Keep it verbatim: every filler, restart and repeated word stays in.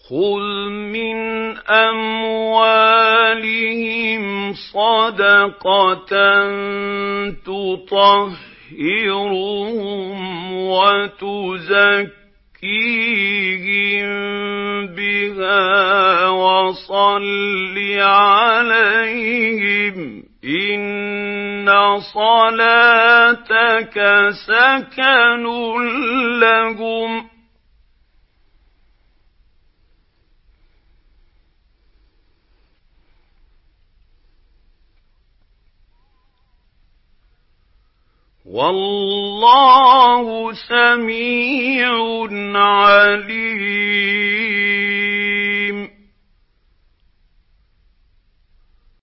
خُذْ مِنْ أَمْوَالِهِمْ صَدَقَةً تُطَهِّرُهُمْ وَتُزَكِّيهِم بِهَا وَصَلِّ عَلَيْهِمْ ۖ إِنَّ صَلَاتَكَ سَكَنٌ لَّهُمْ ۗ وَاللَّهُ سَمِيعٌ عَلِيمٌ.